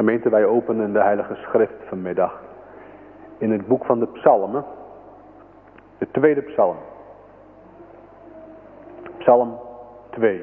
Gemeente, wij openen de Heilige Schrift vanmiddag in het boek van de Psalmen, de tweede psalm. Psalm 2.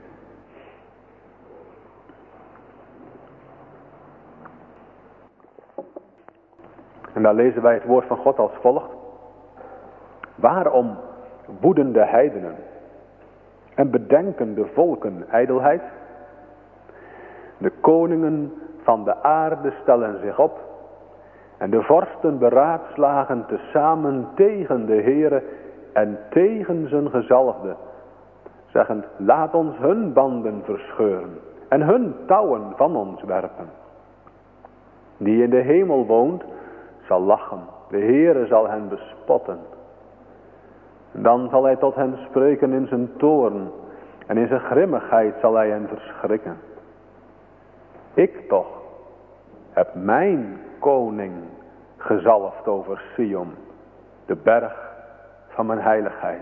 En daar lezen wij het woord van God als volgt. Waarom woeden de heidenen en bedenken de volken ijdelheid? De koningen van de aarde stellen zich op en de vorsten beraadslagen tezamen tegen de Heere en tegen zijn gezalfde, zeggend, laat ons hun banden verscheuren en hun touwen van ons werpen. Die in de hemel woont, zal lachen, de Heere zal hen bespotten. Dan zal hij tot hen spreken in zijn toorn en in zijn grimmigheid zal hij hen verschrikken. Ik toch heb mijn koning gezalfd over Sion, de berg van mijn heiligheid.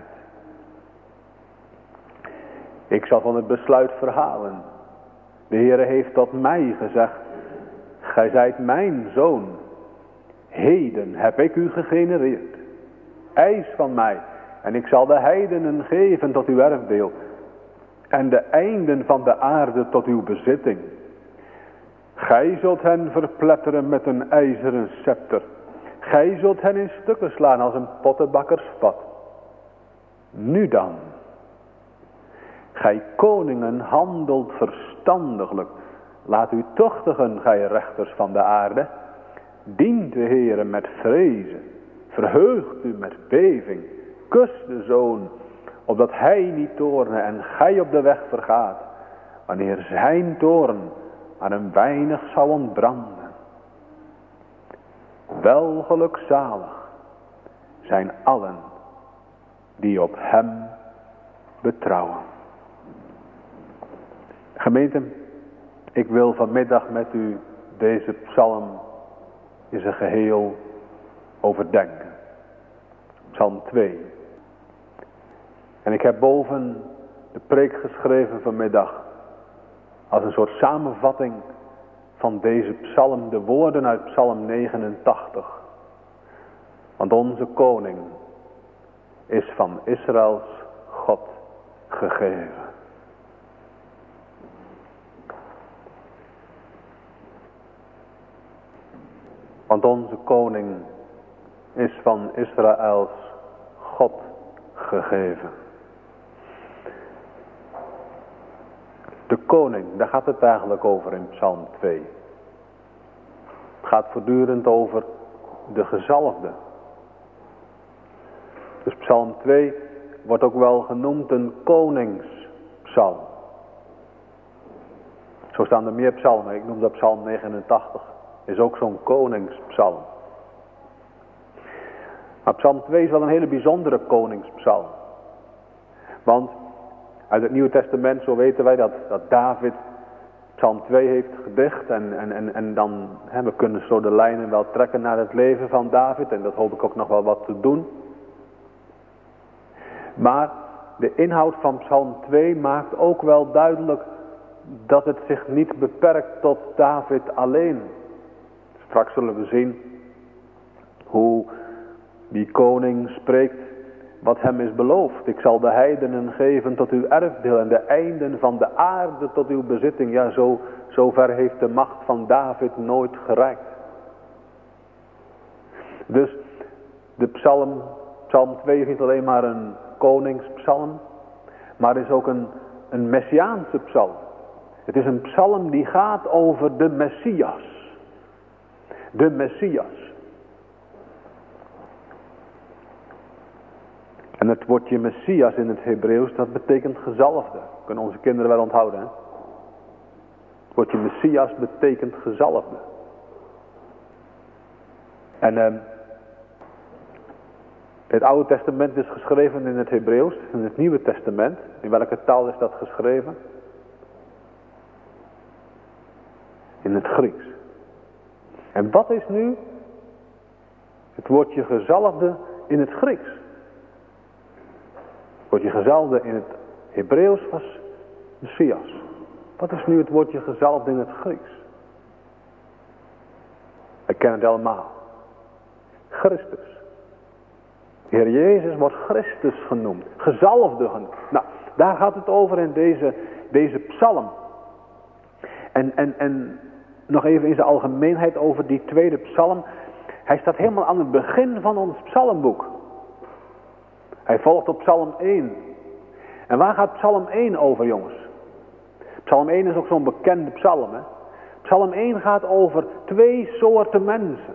Ik zal van het besluit verhalen. De Heere heeft tot mij gezegd, gij zijt mijn zoon. Heden heb ik u gegenereerd. Eis van mij en ik zal de heidenen geven tot uw erfdeel en de einden van de aarde tot uw bezitting. Gij zult hen verpletteren met een ijzeren scepter. Gij zult hen in stukken slaan als een pottenbakkersvat. Nu dan. Gij koningen handelt verstandiglijk. Laat u tuchtigen, gij rechters van de aarde. Dient de Heere met vrezen. Verheugt u met beving. Kus de zoon, opdat hij niet toorne en gij op de weg vergaat. Wanneer zijn toorn aan een weinig zou ontbranden. Wel gelukzalig zijn allen die op hem betrouwen. Gemeente, ik wil vanmiddag met u deze psalm in zijn geheel overdenken. Psalm 2. En ik heb boven de preek geschreven vanmiddag als een soort samenvatting van deze psalm, de woorden uit psalm 89. Want onze koning is van Israëls God gegeven. Want onze koning is van Israëls God gegeven. De koning, daar gaat het eigenlijk over in psalm 2. Het gaat voortdurend over de gezalfde. Dus psalm 2 wordt ook wel genoemd een koningspsalm. Zo staan er meer psalmen. Ik noem dat psalm 89. Is ook zo'n koningspsalm. Maar psalm 2 is wel een hele bijzondere koningspsalm. Want uit het Nieuwe Testament, zo weten wij dat David psalm 2 heeft gedicht. En dan, we kunnen zo de lijnen wel trekken naar het leven van David. En dat hoop ik ook nog wel wat te doen. Maar de inhoud van psalm 2 maakt ook wel duidelijk dat het zich niet beperkt tot David alleen. Straks zullen we zien hoe die koning spreekt wat hem is beloofd. Ik zal de heidenen geven tot uw erfdeel en de einden van de aarde tot uw bezitting. Ja, zo ver heeft de macht van David nooit gereikt. Dus de psalm 2 is niet alleen maar een koningspsalm, maar is ook een messiaanse psalm. Het is een psalm die gaat over de Messias. De Messias. En het woordje Messias in het Hebreeuws, dat betekent gezalfde. Kunnen onze kinderen wel onthouden, hè? Het woordje Messias betekent gezalfde. En het Oude Testament is geschreven in het Hebreeuws. In het Nieuwe Testament, in welke taal is dat geschreven? In het Grieks. En wat is nu het woordje gezalfde in het Grieks? Het woordje gezalfde in het Hebreeuws was Messias. Wat is nu het woordje gezalfde in het Grieks? We kennen het allemaal. Christus. De Heer Jezus wordt Christus genoemd. Gezalfde genoemd. Nou, daar gaat het over in deze psalm. En nog even in zijn algemeenheid over die tweede psalm. Hij staat helemaal aan het begin van ons psalmboek. Hij volgt op psalm 1. En waar gaat psalm 1 over, jongens? Psalm 1 is ook zo'n bekende psalm, hè? Psalm 1 gaat over 2 soorten mensen.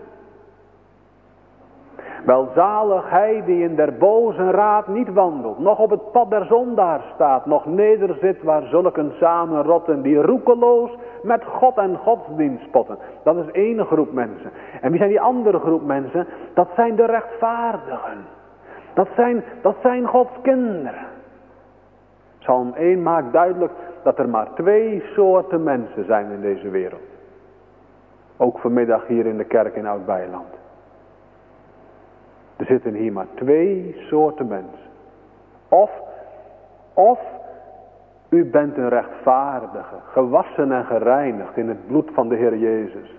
Welzalig hij die in der bozen raad niet wandelt, nog op het pad der zondaar staat, nog nederzit waar zulken samen rotten, die roekeloos met God en godsdienst spotten. Dat is één groep mensen. En wie zijn die andere groep mensen? Dat zijn de rechtvaardigen. Dat zijn Gods kinderen. Psalm 1 maakt duidelijk dat er maar 2 soorten mensen zijn in deze wereld. Ook vanmiddag hier in de kerk in Oud-Beijerland. Er zitten hier maar 2 soorten mensen. Of u bent een rechtvaardige, gewassen en gereinigd in het bloed van de Heer Jezus.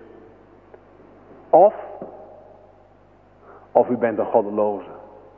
Of u bent een goddeloze.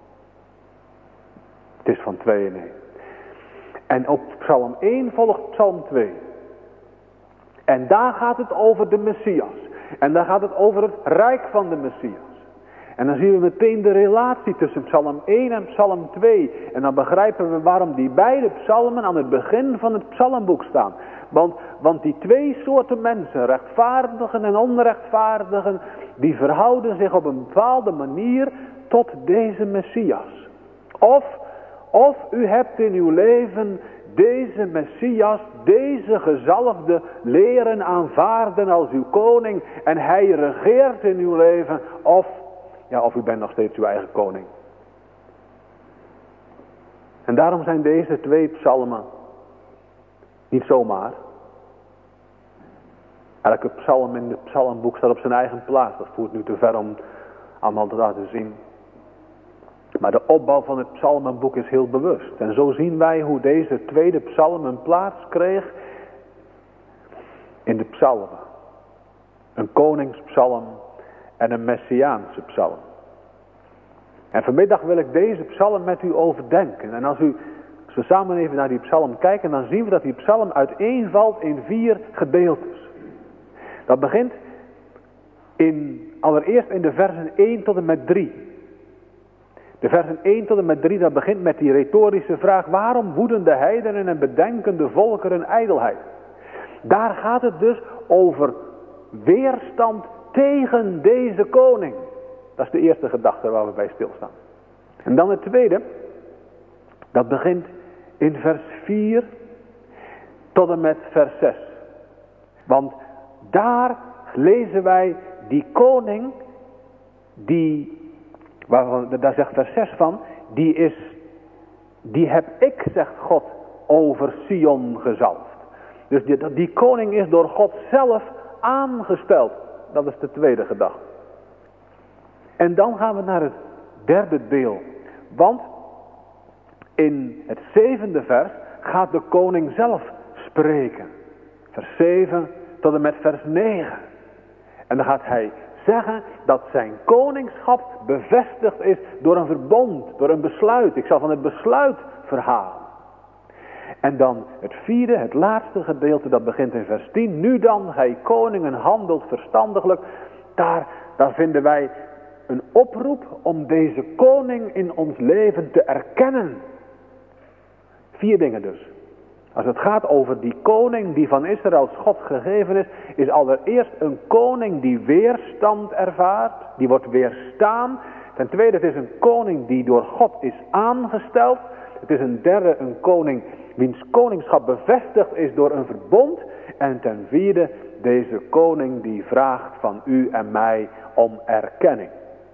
Het is van 2 in 1. En op psalm 1 volgt psalm 2. En daar gaat het over de Messias. En daar gaat het over het rijk van de Messias. En dan zien we meteen de relatie tussen psalm 1 en psalm 2. En dan begrijpen we waarom die beide psalmen aan het begin van het psalmboek staan. Want die 2 soorten mensen, rechtvaardigen en onrechtvaardigen, die verhouden zich op een bepaalde manier tot deze Messias. Of u hebt in uw leven deze Messias, deze gezalfde leren aanvaarden als uw koning en hij regeert in uw leven, of u bent nog steeds uw eigen koning. En daarom zijn deze 2 psalmen niet zomaar. Elke psalm in het psalmboek staat op zijn eigen plaats. Dat voert nu te ver om allemaal te laten zien. Maar de opbouw van het psalmenboek is heel bewust. En zo zien wij hoe deze tweede psalm een plaats kreeg in de psalmen. Een koningspsalm en een messiaanse psalm. En vanmiddag wil ik deze psalm met u overdenken. En als we samen even naar die psalm kijken, dan zien we dat die psalm uiteenvalt in 4 gedeeltes. Dat begint allereerst in de versen 1 tot en met 3. De versen 1 tot en met 3, dat begint met die retorische vraag: waarom woeden de heidenen en bedenken de volkeren ijdelheid? Daar gaat het dus over weerstand tegen deze koning. Dat is de eerste gedachte waar we bij stilstaan. En dan het tweede, dat begint in vers 4 tot en met vers 6. Want daar lezen wij die koning, daar zegt vers 6 van, die heb ik, zegt God, over Sion gezalfd. Dus die koning is door God zelf aangesteld. Dat is de tweede gedachte. En dan gaan we naar het derde deel. Want in het 7e vers gaat de koning zelf spreken. Vers 7 tot en met vers 9. En dan gaat hij zeggen dat zijn koningschap bevestigd is door een verbond, door een besluit. Ik zal van het besluit verhalen. En dan het 4e, het laatste gedeelte, dat begint in vers 10. Nu dan, gij koningen handelt verstandiglijk. Daar vinden wij een oproep om deze koning in ons leven te erkennen. 4 dingen dus. Als het gaat over die koning die van Israëls God gegeven is allereerst een koning die weerstand ervaart, die wordt weerstaan. Ten tweede, het is een koning die door God is aangesteld. Het is een derde, een koning wiens koningschap bevestigd is door een verbond. En ten vierde, deze koning die vraagt van u en mij om erkenning.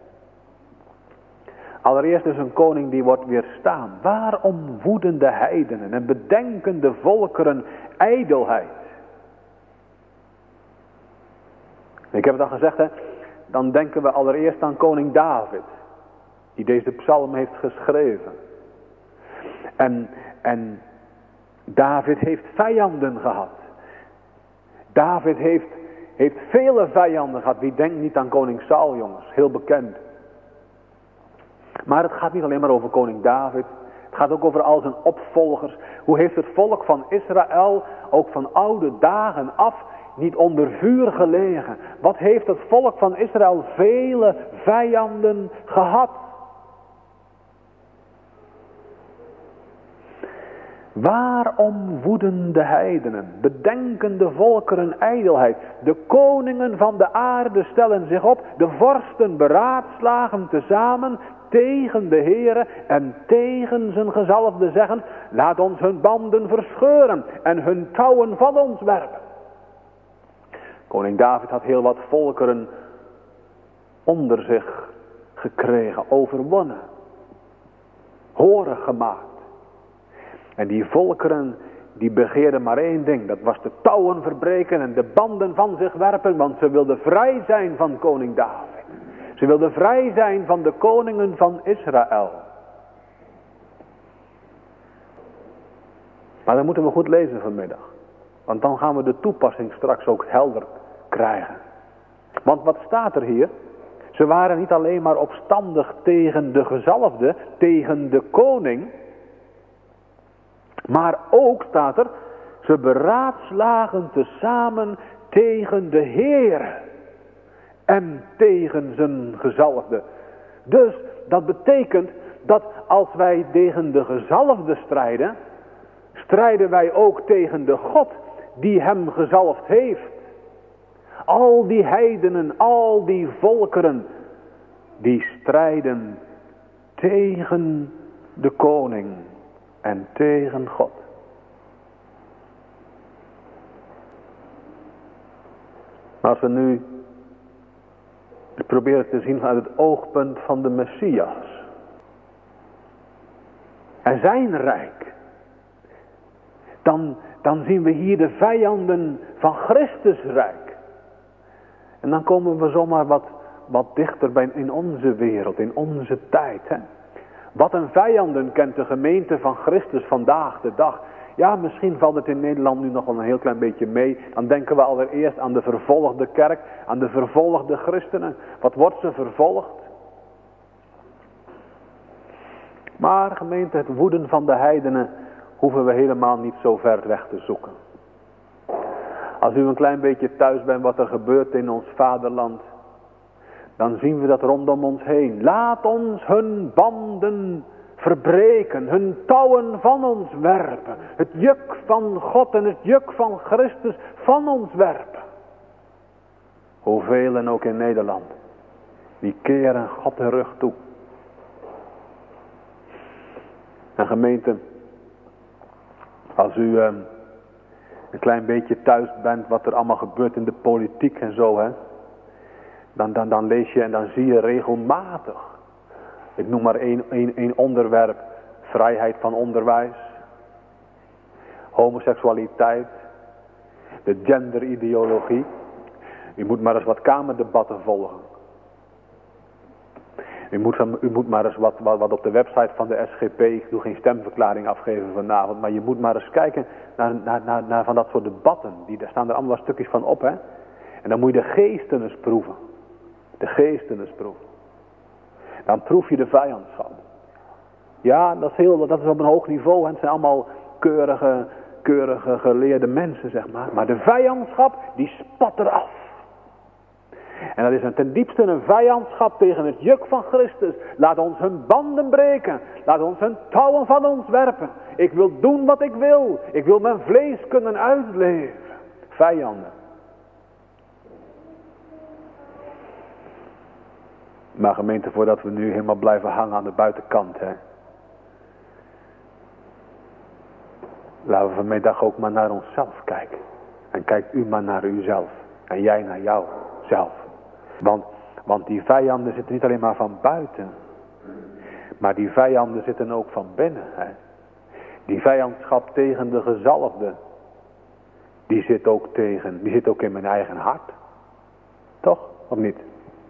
Allereerst is een koning die wordt weerstaan. Waarom woeden de heidenen en bedenken de volkeren ijdelheid? Ik heb het al gezegd, hè? Dan denken we allereerst aan koning David, die deze psalm heeft geschreven. En David heeft vijanden gehad. David heeft heeft vele vijanden gehad. Wie denkt niet aan koning Saul, jongens, heel bekend. Maar het gaat niet alleen maar over koning David. Het gaat ook over al zijn opvolgers. Hoe heeft het volk van Israël, ook van oude dagen af, niet onder vuur gelegen? Wat heeft het volk van Israël vele vijanden gehad? Waarom woeden de heidenen, bedenken de volkeren ijdelheid? De koningen van de aarde stellen zich op, de vorsten beraadslagen tezamen tegen de Heere en tegen zijn gezalfde zeggen, laat ons hun banden verscheuren en hun touwen van ons werpen. Koning David had heel wat volkeren onder zich gekregen, overwonnen, horen gemaakt. En die volkeren, die begeerden maar één ding. Dat was de touwen verbreken en de banden van zich werpen. Want ze wilden vrij zijn van koning David. Ze wilden vrij zijn van de koningen van Israël. Maar dat moeten we goed lezen vanmiddag. Want dan gaan we de toepassing straks ook helder krijgen. Want wat staat er hier? Ze waren niet alleen maar opstandig tegen de gezalfde, tegen de koning. Maar ook staat er, ze beraadslagen tezamen tegen de Heer en tegen zijn gezalfde. Dus dat betekent dat als wij tegen de gezalfde strijden, strijden wij ook tegen de God die hem gezalfd heeft. Al die heidenen, al die volkeren, die strijden tegen de koning en tegen God. Maar als we nu proberen te zien vanuit het oogpunt van de Messias en zijn rijk, dan zien we hier de vijanden van Christus rijk. En dan komen we zomaar wat dichter bij in onze wereld, in onze tijd. Hè? Wat een vijanden kent de gemeente van Christus vandaag de dag. Ja, misschien valt het in Nederland nu nog wel een heel klein beetje mee. Dan denken we allereerst aan de vervolgde kerk, aan de vervolgde christenen. Wat wordt ze vervolgd? Maar gemeente, het woeden van de heidenen hoeven we helemaal niet zo ver weg te zoeken. Als u een klein beetje thuis bent wat er gebeurt in ons vaderland, dan zien we dat rondom ons heen. Laat ons hun banden verbreken, hun touwen van ons werpen. Het juk van God en het juk van Christus van ons werpen. Hoeveel en ook in Nederland, die keren God de rug toe. En gemeente, als u een klein beetje thuis bent wat er allemaal gebeurt in de politiek en zo, hè. Dan lees je en dan zie je regelmatig. Ik noem maar één onderwerp. Vrijheid van onderwijs. Homoseksualiteit. De genderideologie. U moet maar eens wat kamerdebatten volgen. U moet maar eens wat op de website van de SGP. Ik doe geen stemverklaring afgeven vanavond. Maar je moet maar eens kijken naar van dat soort debatten. Daar staan er allemaal wat stukjes van op. Hè? En dan moet je de geesten eens proeven. De geesten eens proeven. Dan proef je de vijandschap. Ja, dat is op een hoog niveau. Hè. Het zijn allemaal keurige geleerde mensen, zeg maar. Maar de vijandschap, die spat eraf. En dat is ten diepste een vijandschap tegen het juk van Christus. Laat ons hun banden breken. Laat ons hun touwen van ons werpen. Ik wil doen wat ik wil. Ik wil mijn vlees kunnen uitleven. Vijanden. Maar gemeente, voordat we nu helemaal blijven hangen aan de buitenkant, hè. Laten we vanmiddag ook maar naar onszelf kijken. En kijkt u maar naar uzelf. En jij naar jouzelf. Want die vijanden zitten niet alleen maar van buiten. Maar die vijanden zitten ook van binnen. Hè. Die vijandschap tegen de gezalfde. Die zit ook in mijn eigen hart. Toch? Of niet?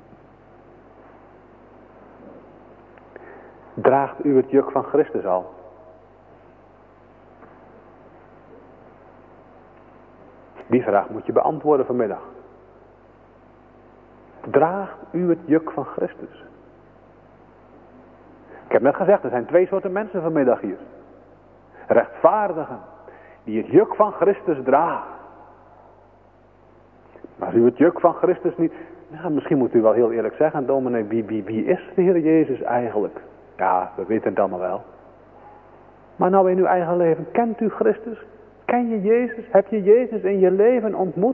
Draagt u het juk van Christus al? Die vraag moet je beantwoorden vanmiddag. Draagt u het juk van Christus? Ik heb net gezegd, er zijn 2 soorten mensen vanmiddag hier. Rechtvaardigen, die het juk van Christus dragen. Maar als u het juk van Christus niet... Ja, misschien moet u wel heel eerlijk zeggen, dominee, wie is de Heer Jezus eigenlijk? Ja, we weten het allemaal wel. Maar nou in uw eigen leven, kent u Christus? Ken je Jezus? Heb je Jezus in je leven ontmoet?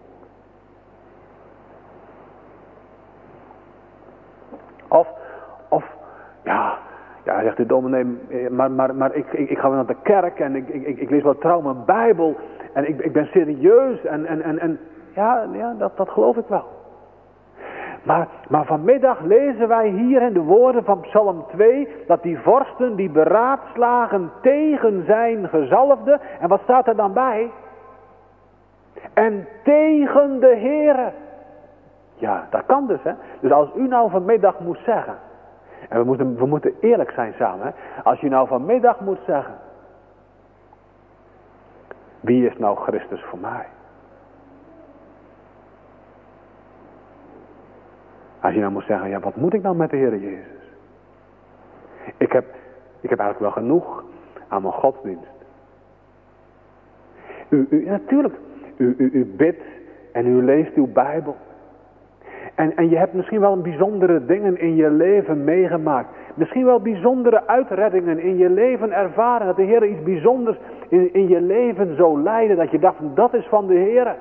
Of ja, zegt u dominee, maar ik ga wel naar de kerk en ik lees wel trouw mijn Bijbel en ik ben serieus en ja, dat geloof ik wel. Maar vanmiddag lezen wij hier in de woorden van Psalm 2... dat die vorsten die beraadslagen tegen zijn gezalfde... en wat staat er dan bij? En tegen de Heere. Ja, dat kan dus, hè. Dus als u nou vanmiddag moet zeggen... en we moeten eerlijk zijn samen, hè. Als je nou vanmiddag moet zeggen... wie is nou Christus voor mij? Als je nou moet zeggen, ja, wat moet ik nou met de Heer Jezus? Ik heb eigenlijk wel genoeg aan mijn godsdienst. Natuurlijk, u bidt en u leest uw Bijbel. En je hebt misschien wel bijzondere dingen in je leven meegemaakt. Misschien wel bijzondere uitreddingen in je leven ervaren. Dat de Heer iets bijzonders in je leven zo leidde. Dat je dacht, dat is van de Heer.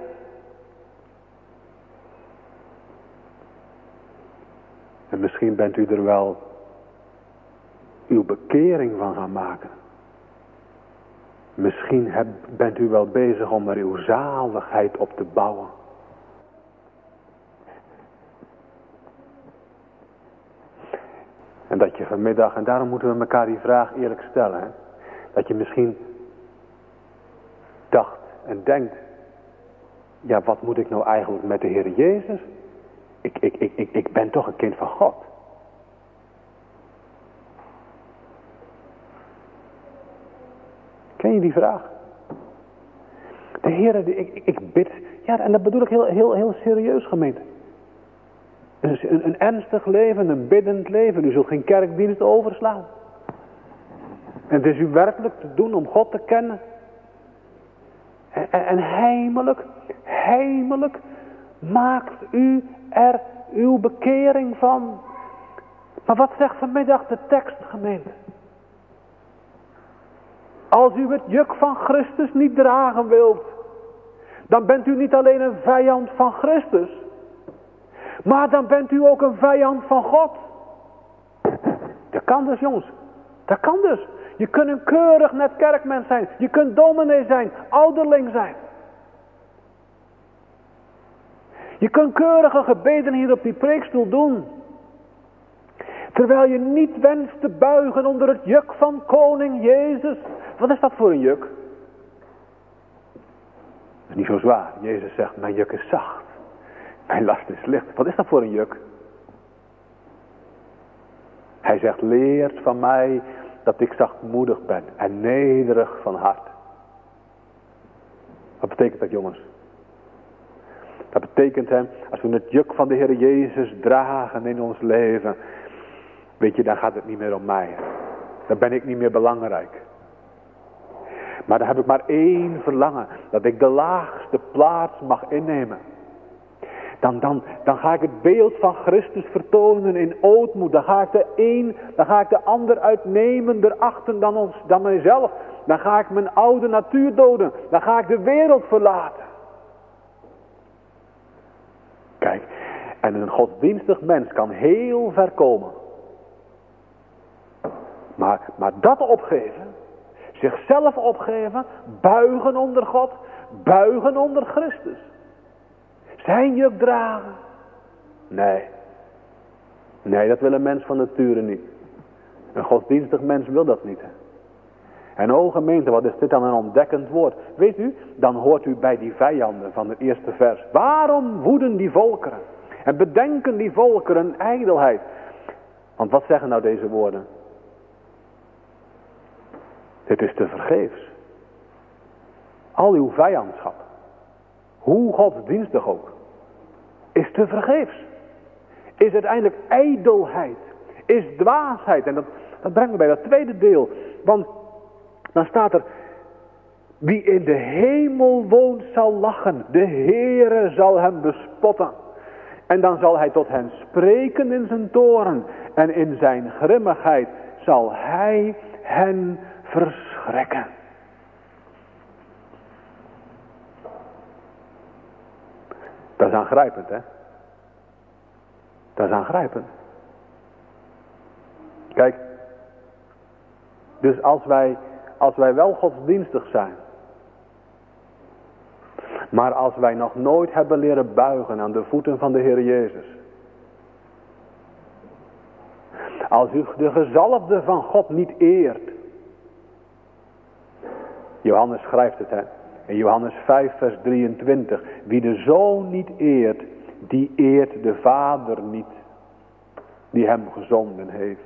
En misschien bent u er wel uw bekering van gaan maken. Misschien bent u wel bezig om er uw zaligheid op te bouwen. En dat je vanmiddag, en daarom moeten we elkaar die vraag eerlijk stellen. Hè? Dat je misschien dacht en denkt. Ja, wat moet ik nou eigenlijk met de Heer Jezus? Ik ben toch een kind van God. Ken je die vraag? De Heer, ik bid. Ja, en dat bedoel ik heel serieus, gemeente. Dus een ernstig leven, een biddend leven. U zult geen kerkdienst overslaan. En het is u werkelijk te doen om God te kennen. En heimelijk maakt u er uw bekering van. Maar wat zegt vanmiddag de tekst, gemeente? Als u het juk van Christus niet dragen wilt, dan bent u niet alleen een vijand van Christus, maar dan bent u ook een vijand van God. Dat kan dus, jongens. Dat kan dus. Je kunt een keurig net kerkmens zijn. Je kunt dominee zijn, ouderling zijn. Je kunt keurige gebeden hier op die preekstoel doen. Terwijl je niet wenst te buigen onder het juk van koning Jezus. Wat is dat voor een juk? Dat is niet zo zwaar. Jezus zegt, mijn juk is zacht. Mijn last is licht. Wat is dat voor een juk? Hij zegt, leert van mij dat ik zachtmoedig ben en nederig van hart. Wat betekent dat, jongens? Dat betekent, als we het juk van de Heer Jezus dragen in ons leven, weet je, dan gaat het niet meer om mij. Dan ben ik niet meer belangrijk. Maar dan heb ik maar één verlangen, dat ik de laagste plaats mag innemen. Dan ga ik het beeld van Christus vertonen in ootmoed. Dan ga ik de ander uitnemender achten dan mijzelf. Dan ga ik mijn oude natuur doden. Dan ga ik de wereld verlaten. Kijk, en een godsdienstig mens kan heel ver komen. Maar dat opgeven, zichzelf opgeven, buigen onder God, buigen onder Christus. Zijn juk dragen? Nee, dat wil een mens van nature niet. Een godsdienstig mens wil dat niet. En o gemeente, wat is dit dan een ontdekkend woord. Weet u, dan hoort u bij die vijanden van het eerste vers. Waarom woeden die volkeren? En bedenken die volkeren ijdelheid? Want wat zeggen nou deze woorden? Dit is te vergeefs. Al uw vijandschap, hoe godsdienstig ook, is te vergeefs. is uiteindelijk ijdelheid. Is dwaasheid. En dat brengt me bij dat tweede deel. Want dan staat er, wie in de hemel woont zal lachen. De Heere zal hem bespotten. En dan zal hij tot hen spreken in zijn toorn. En in zijn grimmigheid zal hij hen verschrikken. Dat is aangrijpend, hè? Dat is aangrijpend. Kijk, dus als wij wel godsdienstig zijn, maar als wij nog nooit hebben leren buigen aan de voeten van de Heer Jezus, als u de gezalfde van God niet eert, Johannes schrijft het, hè, in Johannes 5 vers 23, wie de Zoon niet eert, die eert de Vader niet, die hem gezonden heeft.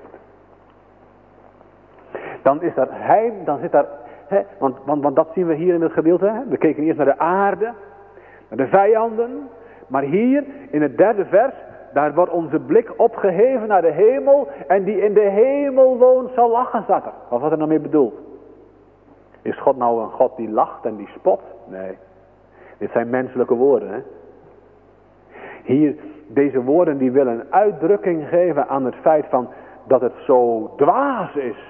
Dan is er dan zit daar, want dat zien we hier in het gedeelte. Hè? We keken eerst naar de aarde, naar de vijanden. Maar hier in het 3e vers, daar wordt onze blik opgeheven naar de hemel. En die in de hemel woont zal lachen, staat er. Wat wordt er nou mee bedoeld? Is God nou een God die lacht en die spot? Nee. Dit zijn menselijke woorden. Hè? Hier, deze woorden die willen een uitdrukking geven aan het feit van dat het zo dwaas is.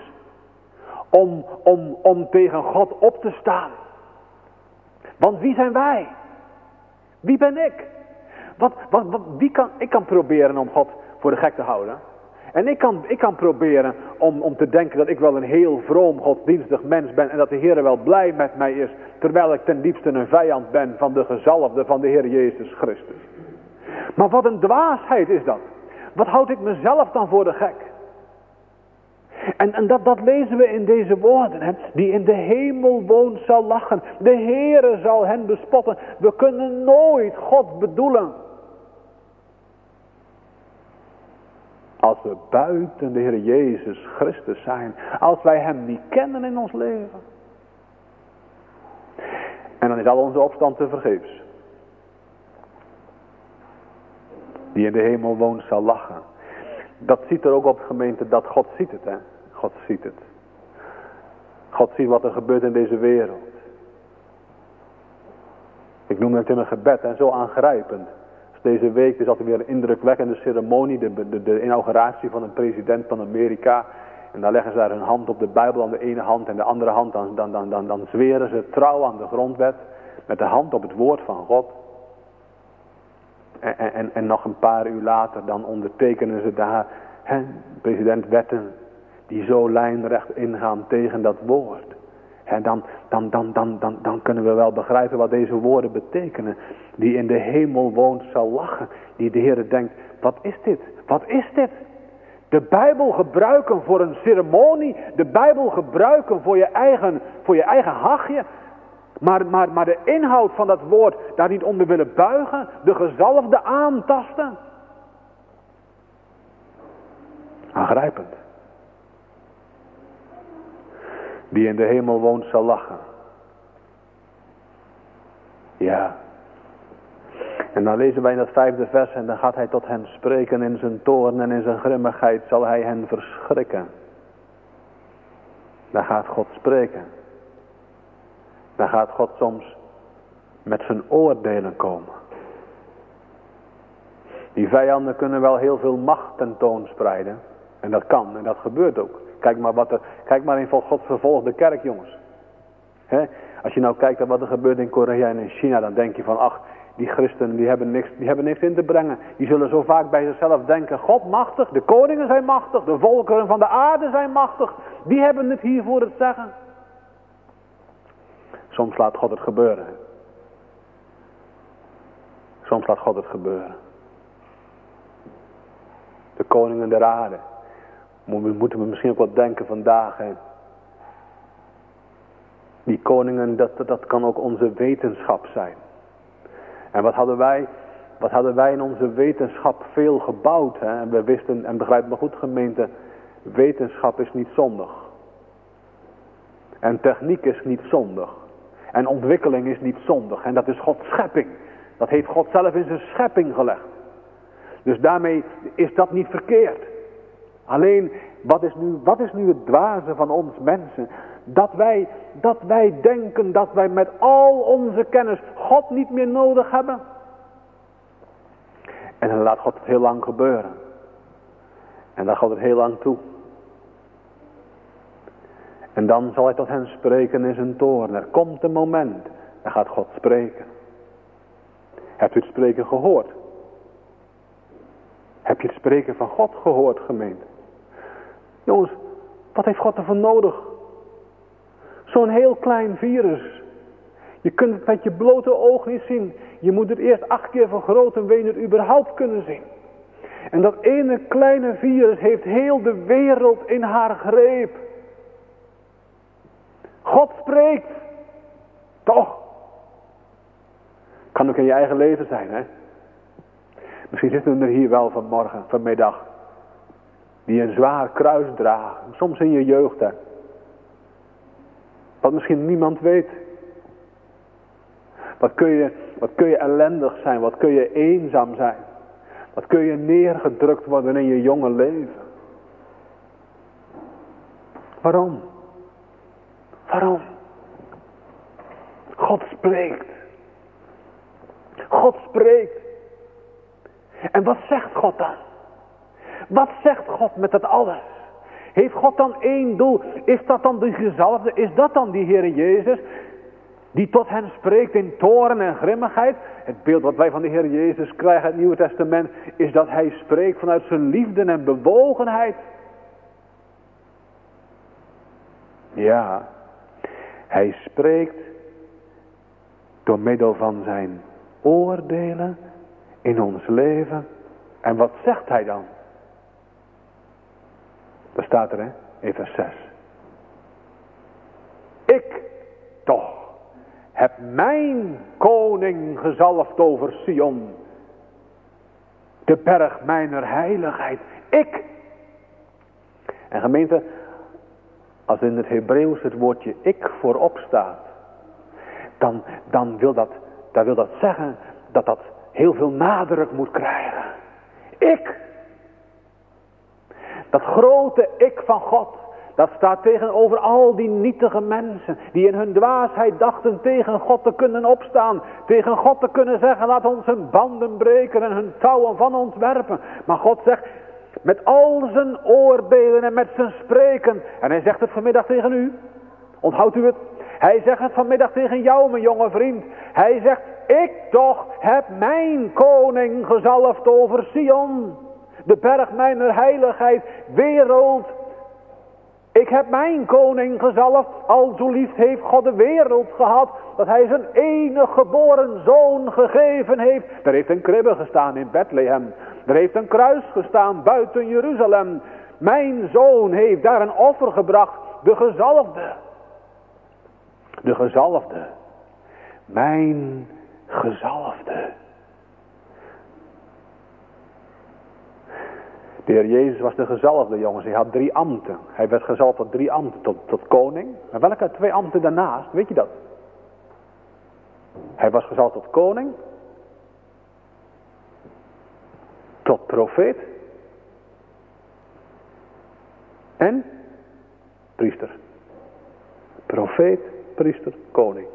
Om tegen God op te staan. Want wie zijn wij? Wie ben ik? Ik kan proberen om God voor de gek te houden. En ik kan proberen om te denken dat ik wel een heel vroom godsdienstig mens ben. En dat de Heer wel blij met mij is. Terwijl ik ten diepste een vijand ben van de gezalfde van de Heer Jezus Christus. Maar wat een dwaasheid is dat. Wat houd ik mezelf dan voor de gek? En dat lezen we in deze woorden. Hè? Die in de hemel woont zal lachen. De Heere zal hen bespotten. We kunnen nooit God bedoelen. Als we buiten de Heer Jezus Christus zijn. Als wij hem niet kennen in ons leven. En dan is al onze opstand te vergeefs. Die in de hemel woont zal lachen. Dat ziet er ook op, gemeente, dat God ziet het, hè. God ziet het. God ziet wat er gebeurt in deze wereld. Ik noem het in een gebed, en zo aangrijpend. Dus deze week is altijd weer een indrukwekkende ceremonie, de inauguratie van een president van Amerika. En dan leggen ze daar hun hand op de Bijbel aan de ene hand en de andere hand, dan zweren ze trouw aan de grondwet. Met de hand op het woord van God. En nog een paar uur later dan ondertekenen ze daar, president, wetten die zo lijnrecht ingaan tegen dat woord. En dan kunnen we wel begrijpen wat deze woorden betekenen. Die in de hemel woont zal lachen. Die de Heer denkt, wat is dit? Wat is dit? De Bijbel gebruiken voor een ceremonie. De Bijbel gebruiken voor je eigen hachje. Maar de inhoud van dat woord daar niet onder willen buigen. De gezalfde aantasten. Aangrijpend. Die in de hemel woont zal lachen. Ja. En dan lezen wij in dat 5e vers. En dan gaat hij tot hen spreken in zijn toorn en in zijn grimmigheid zal hij hen verschrikken. Daar gaat God spreken. Dan gaat God soms met zijn oordelen komen. Die vijanden kunnen wel heel veel macht tentoonspreiden. En dat kan en dat gebeurt ook. Kijk maar in Gods vervolgde kerk, jongens. Als je nou kijkt naar wat er gebeurt in Korea en in China, dan denk je van ach, die christenen die hebben niks in te brengen. Die zullen zo vaak bij zichzelf denken, God machtig, de koningen zijn machtig, de volkeren van de aarde zijn machtig. Die hebben het hier voor het zeggen. Soms laat God het gebeuren. Soms laat God het gebeuren. De koningen der aarde. Moeten we misschien ook wat denken vandaag. Hè? Die koningen, dat kan ook onze wetenschap zijn. En wat hadden wij in onze wetenschap veel gebouwd. Hè? En we wisten, en begrijp me goed gemeente, wetenschap is niet zondig. En techniek is niet zondig. En ontwikkeling is niet zondig. En dat is Gods schepping. Dat heeft God zelf in zijn schepping gelegd. Dus daarmee is dat niet verkeerd. Alleen, wat is nu het dwaze van ons mensen? Dat wij denken dat wij met al onze kennis God niet meer nodig hebben. En dan laat God het heel lang gebeuren. En dan gaat het heel lang toe. En dan zal hij tot hen spreken in zijn toorn. Er komt een moment, dan gaat God spreken. Hebt u het spreken gehoord? Heb je het spreken van God gehoord, gemeente? Jongens, wat heeft God ervoor nodig? Zo'n heel klein virus. Je kunt het met je blote oog niet zien. Je moet het eerst 8 keer vergroten, wil je het überhaupt kunnen zien. En dat ene kleine virus heeft heel de wereld in haar greep. God spreekt. Toch? Kan ook in je eigen leven zijn, hè? Misschien zitten er hier wel vanmiddag. Die een zwaar kruis dragen. Soms in je jeugd, hè. Wat misschien niemand weet. Wat kun je ellendig zijn. Wat kun je eenzaam zijn. Wat kun je neergedrukt worden in je jonge leven. Waarom? Waarom? God spreekt. God spreekt. En wat zegt God dan? Wat zegt God met dat alles? Heeft God dan één doel? Is dat dan de gezalfde? Is dat dan die Heer Jezus? Die tot hen spreekt in toorn en grimmigheid. Het beeld wat wij van de Heer Jezus krijgen in het Nieuwe Testament is dat hij spreekt vanuit zijn liefde en bewogenheid. Ja, hij spreekt door middel van zijn oordelen in ons leven. En wat zegt hij dan? Dat staat er, hè, in vers 6. Ik toch heb mijn koning gezalfd over Sion, de berg mijner heiligheid. Ik. En gemeente, als in het Hebreeuws het woordje ik voorop staat, dan wil dat zeggen dat dat heel veel nadruk moet krijgen. Ik. Dat grote ik van God, dat staat tegenover al die nietige mensen die in hun dwaasheid dachten tegen God te kunnen opstaan. Tegen God te kunnen zeggen, laat ons hun banden breken en hun touwen van ons werpen. Maar God zegt, met al zijn oordelen en met zijn spreken. En hij zegt het vanmiddag tegen u. Onthoudt u het? Hij zegt het vanmiddag tegen jou, mijn jonge vriend. Hij zegt, ik toch heb mijn koning gezalfd over Sion. De berg mijner heiligheid, wereld. Ik heb mijn koning gezalfd. Al zo lief heeft God de wereld gehad, dat hij zijn enige geboren zoon gegeven heeft. Er heeft een kribbe gestaan in Bethlehem. Er heeft een kruis gestaan buiten Jeruzalem. Mijn zoon heeft daar een offer gebracht. De gezalfde. De gezalfde. Mijn gezalfde. De Heer Jezus was de gezalfde, jongens. Hij had 3 ambten. Hij werd gezalfd tot 3 ambten. Tot koning. Maar welke 2 ambten daarnaast? Weet je dat? Hij was gezalfd tot koning. Tot profeet. En priester. Profeet, priester, koning.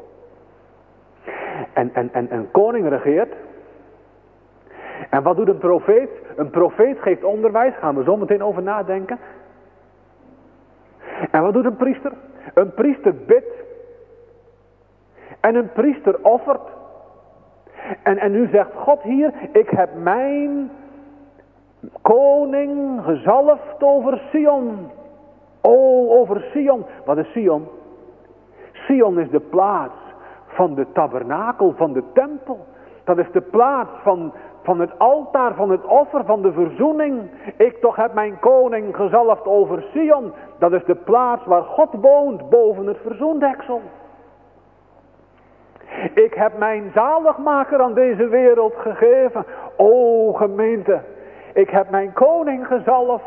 En een koning regeert. En wat doet een profeet? Een profeet geeft onderwijs. Gaan we zo meteen over nadenken. En wat doet een priester? Een priester bidt. En een priester offert. En nu zegt God hier, ik heb mijn koning gezalfd over Sion. Oh, over Sion. Wat is Sion? Sion is de plaats van de tabernakel, van de tempel. Dat is de plaats van het altaar, van het offer, van de verzoening. Ik toch heb mijn koning gezalfd over Sion. Dat is de plaats waar God woont, boven het verzoendeksel. Ik heb mijn zaligmaker aan deze wereld gegeven. O gemeente, ik heb mijn koning gezalfd.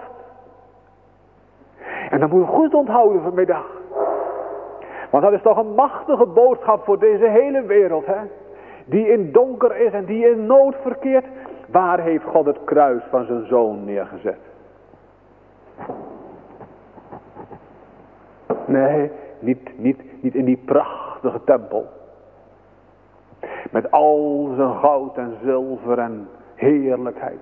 En dat moet je goed onthouden vanmiddag. Want dat is toch een machtige boodschap voor deze hele wereld, hè? Die in donker is en die in nood verkeert. Waar heeft God het kruis van zijn zoon neergezet? Nee, niet in die prachtige tempel. Met al zijn goud en zilver en heerlijkheid.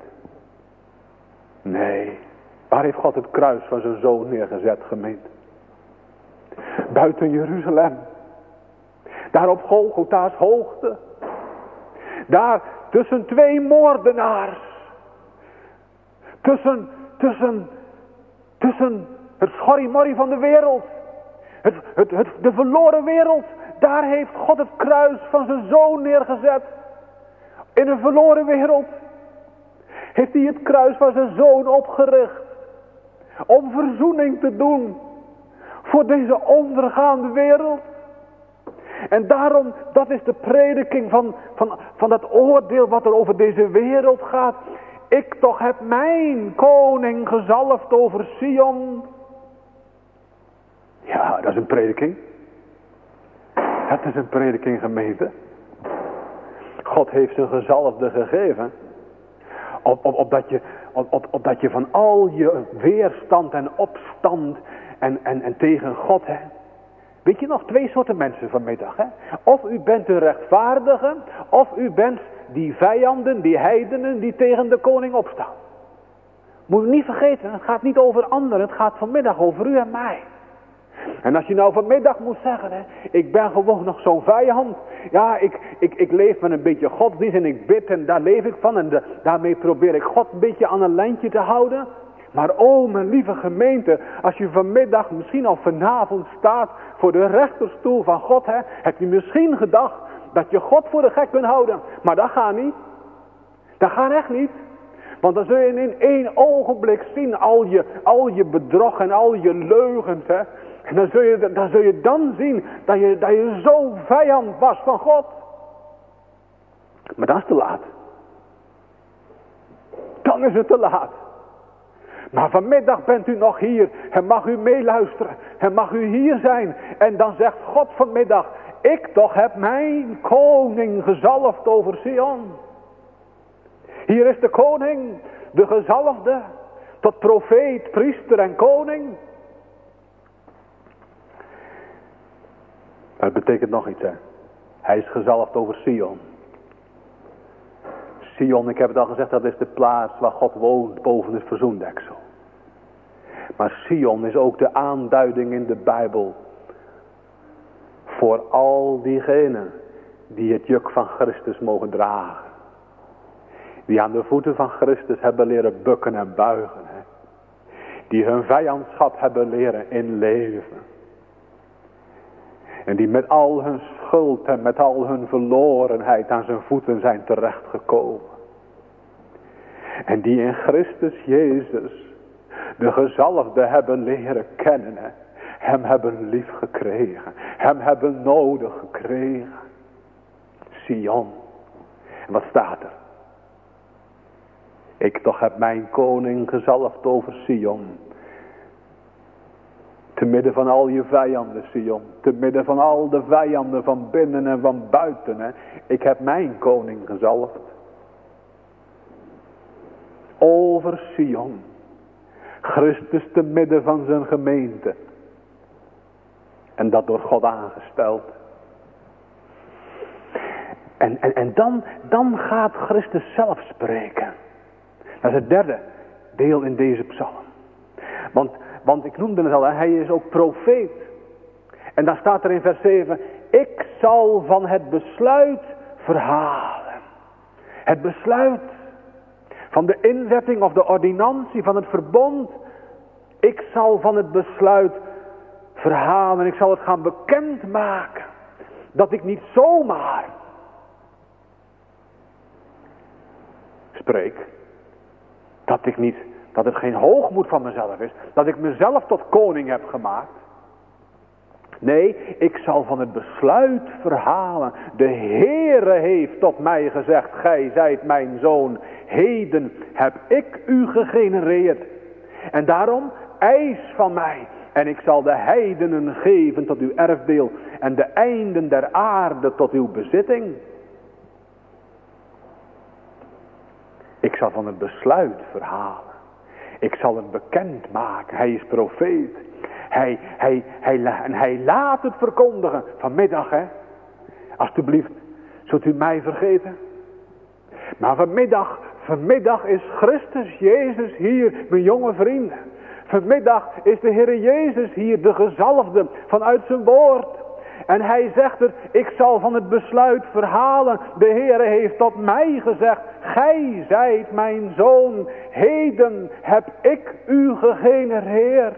Nee, waar heeft God het kruis van zijn zoon neergezet, gemeente? Buiten Jeruzalem. Daar op Golgotha's hoogte. Daar tussen twee moordenaars. Tussen het schorrimorrie van de wereld. De verloren wereld. Daar heeft God het kruis van zijn zoon neergezet. In een verloren wereld. Heeft hij het kruis van zijn zoon opgericht. Om verzoening te doen. Voor deze ondergaande wereld. En daarom, dat is de prediking van dat oordeel wat er over deze wereld gaat. Ik toch heb mijn koning gezalfd over Sion. Ja, dat is een prediking. Dat is een prediking, gemeente. God heeft zijn gezalfde gegeven. Opdat je van al je weerstand en opstand en tegen God, hè. Weet je nog, twee soorten mensen vanmiddag, hè? Of u bent de rechtvaardige, of u bent die vijanden, die heidenen die tegen de koning opstaan. Moet u niet vergeten, het gaat niet over anderen, het gaat vanmiddag over u en mij. En als je nou vanmiddag moet zeggen, hè, ik ben gewoon nog zo'n vijand. Ja, ik leef met een beetje godsdienst en ik bid en daar leef ik van. En daarmee probeer ik God een beetje aan een lijntje te houden. Maar mijn lieve gemeente, als je vanmiddag, misschien al vanavond staat voor de rechterstoel van God, hè, heb je misschien gedacht dat je God voor de gek kunt houden. Maar dat gaat niet. Dat gaat echt niet. Want dan zul je in één ogenblik zien al je bedrog en al je leugens, hè. En dan zul je dan zien dat je zo vijand was van God. Maar dat is te laat. Dan is het te laat. Maar vanmiddag bent u nog hier en mag u meeluisteren en mag u hier zijn. En dan zegt God vanmiddag, ik toch heb mijn koning gezalfd over Sion. Hier is de koning, de gezalfde, tot profeet, priester en koning. Dat betekent nog iets, hè. Hij is gezalfd over Sion. Sion, ik heb het al gezegd, dat is de plaats waar God woont boven het verzoendeksel. Maar Sion is ook de aanduiding in de Bijbel voor al diegenen die het juk van Christus mogen dragen. Die aan de voeten van Christus hebben leren bukken en buigen. Hè. Die hun vijandschap hebben leren inleven. En die met al hun schuld en met al hun verlorenheid aan zijn voeten zijn terechtgekomen. En die in Christus Jezus de gezalfde hebben leren kennen. Hè. Hem hebben lief gekregen. Hem hebben nodig gekregen. Sion. En wat staat er? Ik toch heb mijn koning gezalfd over Sion. Te midden van al je vijanden, Sion. Te midden van al de vijanden van binnen en van buiten. Hè. Ik heb mijn koning gezalfd. Over Sion. Christus te midden van zijn gemeente. En dat door God aangesteld. En dan gaat Christus zelf spreken. Dat is het derde deel in deze psalm. Want ik noemde het al, hij is ook profeet. En dan staat er in vers 7. Ik zal van het besluit verhalen. Het besluit van de inzetting of de ordinantie van het verbond. Ik zal van het besluit verhalen. Ik zal het gaan bekendmaken. Dat ik niet zomaar spreek. Dat het geen hoogmoed van mezelf is. Dat ik mezelf tot koning heb gemaakt. Nee, ik zal van het besluit verhalen. De Heere heeft tot mij gezegd, gij zijt mijn zoon. Heden heb ik u gegenereerd. En daarom eis van mij. En ik zal de heidenen geven tot uw erfdeel. En de einden der aarde tot uw bezitting. zal van het besluit verhalen. Ik zal het bekend maken. Hij is profeet. Hij laat het verkondigen. Vanmiddag, hè. Alsjeblieft, zult u mij vergeten? Maar vanmiddag is Christus Jezus hier, mijn jonge vrienden. Vanmiddag is de Heer Jezus hier, de gezalfde, vanuit zijn woord. En hij zegt er, ik zal van het besluit verhalen. De Heer heeft tot mij gezegd, gij zijt mijn zoon. Heden heb ik u gegenereerd.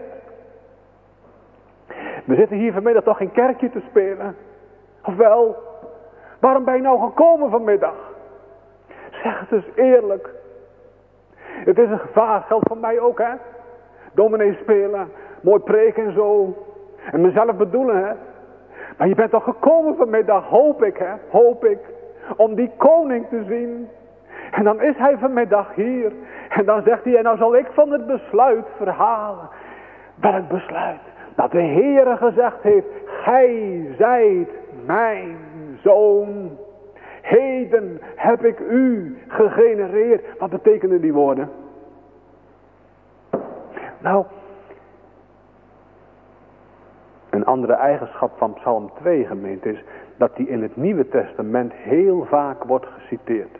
We zitten hier vanmiddag toch geen kerkje te spelen? Of wel? Waarom ben je nou gekomen vanmiddag? Zeg het eens eerlijk. Het is een gevaar, geldt voor mij ook, hè. Dominee spelen, mooi preken en zo. En mezelf bedoelen, hè. Maar je bent toch gekomen vanmiddag, hoop ik, hè. Hoop ik. Om die koning te zien. En dan is hij vanmiddag hier. En dan zegt hij, en nou zal ik van het besluit verhalen. Welk besluit? Dat de Heere gezegd heeft, gij zijt mijn zoon. Heden heb ik u gegenereerd. Wat betekenen die woorden? Nou, een andere eigenschap van Psalm 2 gemeente is dat die in het Nieuwe Testament heel vaak wordt geciteerd.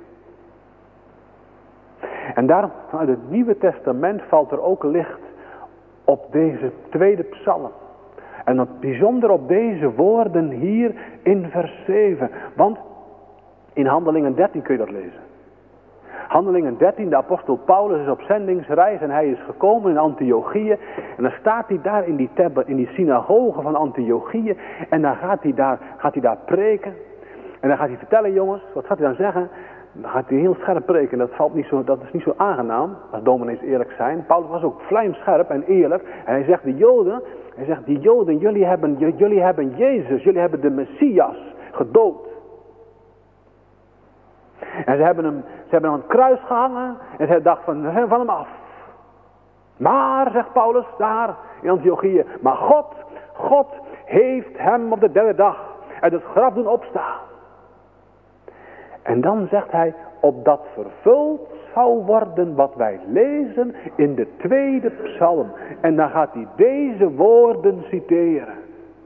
En daarom vanuit het Nieuwe Testament valt er ook licht op deze tweede psalm. En dat bijzonder op deze woorden hier in vers 7. Want in Handelingen 13 kun je dat lezen. Handelingen 13, de apostel Paulus is op zendingsreis en hij is gekomen in Antiochië. En dan staat hij daar in die synagoge van Antiochië. En dan gaat hij daar preken. En dan gaat hij vertellen, jongens, wat gaat hij dan zeggen? Dan gaat hij heel scherp preken. Dat is niet zo aangenaam, als dominees eerlijk zijn. Paulus was ook vlijmscherp en eerlijk. En hij zegt, die Joden, jullie hebben Jezus, jullie hebben de Messias gedood. En ze hebben hem aan het kruis gehangen. En ze dachten van, we zijn van hem af. Maar, zegt Paulus daar in Antiochië. Maar God heeft hem op de derde dag uit het graf doen opstaan. En dan zegt hij, opdat vervuld zou worden wat wij lezen in de tweede psalm. En dan gaat hij deze woorden citeren.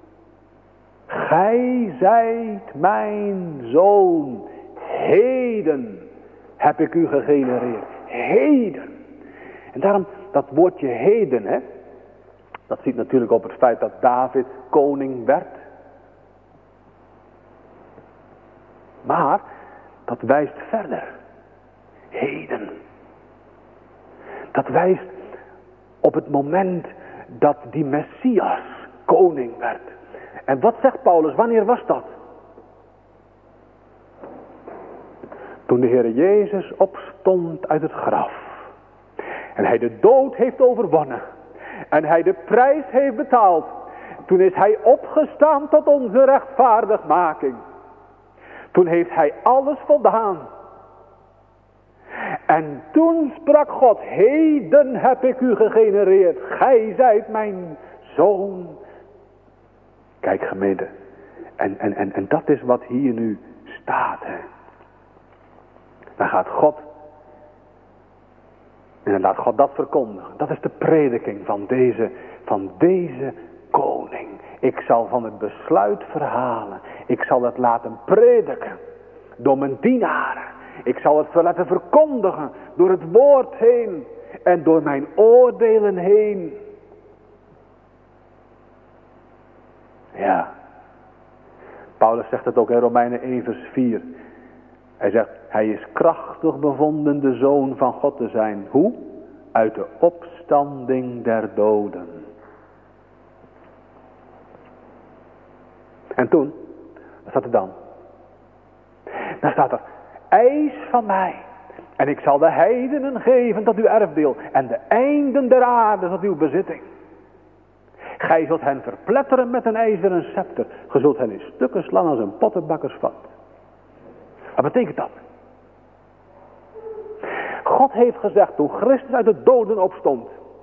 Gij zijt mijn zoon. Heden heb ik u gegenereerd. Heden. En daarom dat woordje heden, hè. Dat ziet natuurlijk op het feit dat David koning werd. Maar dat wijst verder. Heden. Dat wijst op het moment dat die Messias koning werd. En wat zegt Paulus? Wanneer was dat? Toen de Heer Jezus opstond uit het graf. En hij de dood heeft overwonnen. En hij de prijs heeft betaald. Toen is hij opgestaan tot onze rechtvaardigmaking. Toen heeft hij alles voldaan. En toen sprak God, heden heb ik u gegenereerd. Gij zijt mijn zoon. Kijk gemeente. En dat is wat hier nu staat. Hè. Dan gaat God. En dan laat God dat verkondigen. Dat is de prediking van deze koning. Ik zal van het besluit verhalen. Ik zal het laten prediken. Door mijn dienaren. Ik zal het laten verkondigen. Door het woord heen. En door mijn oordelen heen. Ja. Paulus zegt het ook in Romeinen 1 vers 4. Hij zegt, hij is krachtig bevonden de zoon van God te zijn. Hoe? Uit de opstanding der doden. En toen, wat staat er dan? Dan staat er, eis van mij. En ik zal de heidenen geven tot uw erfdeel. En de einden der aarde tot uw bezitting. Gij zult hen verpletteren met een ijzeren scepter. Gij zult hen in stukken slaan als een pottenbakkersvat. Wat betekent dat? God heeft gezegd toen Christus uit de doden opstond.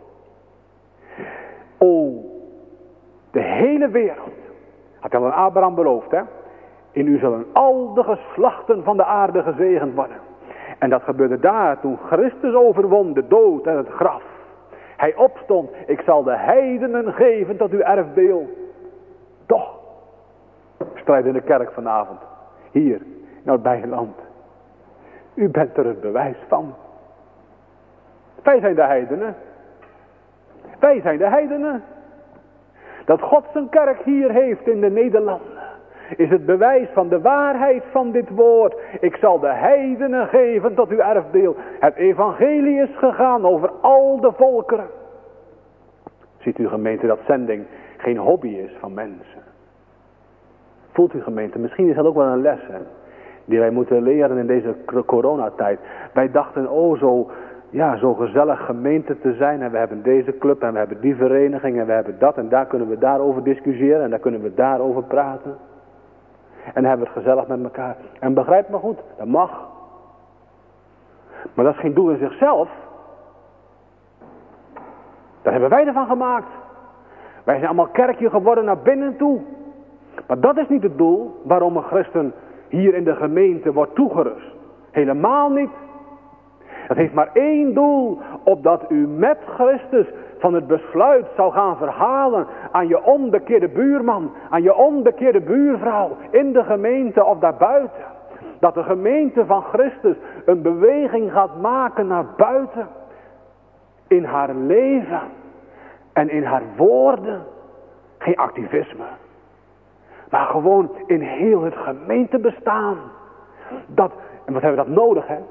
O, de hele wereld. Had hij al aan Abraham beloofd, hè? In u zullen al de geslachten van de aarde gezegend worden. En dat gebeurde daar toen Christus overwon de dood en het graf. Hij opstond, ik zal de heidenen geven tot uw erfdeel. Toch, strijd in de kerk vanavond, hier in het bijland. U bent er het bewijs van. Wij zijn de heidenen. Wij zijn de heidenen. Dat God zijn kerk hier heeft in de Nederlanden is het bewijs van de waarheid van dit woord. Ik zal de heidenen geven tot uw erfdeel. Het evangelie is gegaan over al de volkeren. Ziet u gemeente dat zending geen hobby is van mensen. Voelt u gemeente, misschien is dat ook wel een les hè, die wij moeten leren in deze coronatijd. Wij dachten zo gezellig gemeente te zijn en we hebben deze club en we hebben die vereniging en we hebben dat en daar kunnen we daarover discussiëren en daar kunnen we daarover praten. En dan hebben we het gezellig met elkaar. En begrijp me goed, dat mag. Maar dat is geen doel in zichzelf. Dat hebben wij ervan gemaakt. Wij zijn allemaal kerkje geworden naar binnen toe. Maar dat is niet het doel waarom een christen hier in de gemeente wordt toegerust. Helemaal niet. Het heeft maar één doel, opdat u met Christus van het besluit zou gaan verhalen aan je onbekeerde buurman, aan je onbekeerde buurvrouw, in de gemeente of daarbuiten. Dat de gemeente van Christus een beweging gaat maken naar buiten. In haar leven en in haar woorden. Geen activisme. Maar gewoon in heel het gemeentebestaan. En wat hebben we dat nodig hè?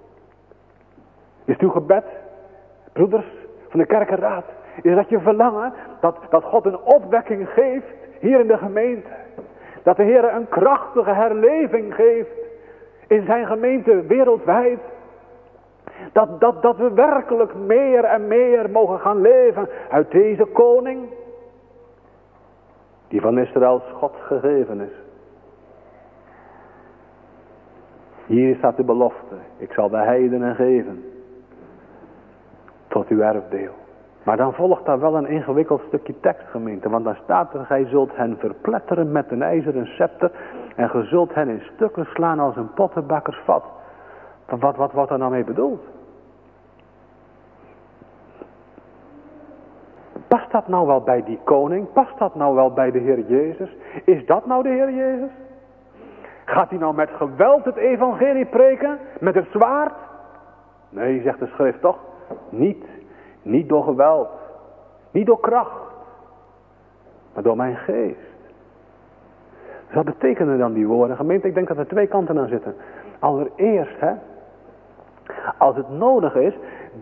Is het uw gebed, broeders van de kerkenraad, is dat je verlangen dat God een opwekking geeft hier in de gemeente. Dat de Heer een krachtige herleving geeft in zijn gemeente wereldwijd. Dat we werkelijk meer en meer mogen gaan leven uit deze koning die van Israëls God gegeven is. Hier staat de belofte, ik zal de heidenen geven tot uw erfdeel. Maar dan volgt daar wel een ingewikkeld stukje tekst gemeente. Want dan staat er, gij zult hen verpletteren met een ijzeren scepter. En gij zult hen in stukken slaan als een pottenbakkersvat. Wat wordt daar nou mee bedoeld? Past dat nou wel bij die koning? Past dat nou wel bij de Heer Jezus? Is dat nou de Heer Jezus? Gaat hij nou met geweld het evangelie preken? Met het zwaard? Nee, zegt de schrift toch? Niet door geweld. Niet door kracht. Maar door mijn geest. Dus wat betekenen dan die woorden? Gemeente, ik denk dat er twee kanten aan zitten. Allereerst, hè. Als het nodig is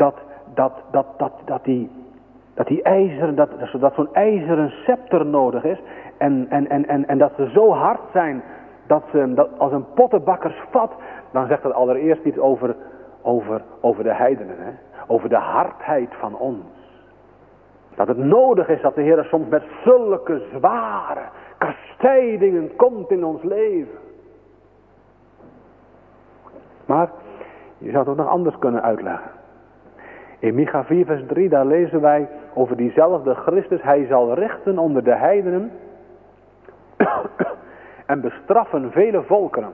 dat die ijzeren, dat zo'n ijzeren scepter nodig is. En dat ze zo hard zijn dat als een pottenbakkersvat. Dan zegt het allereerst iets over de heidenen. Hè? Over de hardheid van ons. Dat het nodig is dat de Heer soms met zulke zware kastijdingen komt in ons leven. Maar je zou het ook nog anders kunnen uitleggen. In Micha 4 vers 3 daar lezen wij over diezelfde Christus. Hij zal richten onder de heidenen en bestraffen vele volkeren.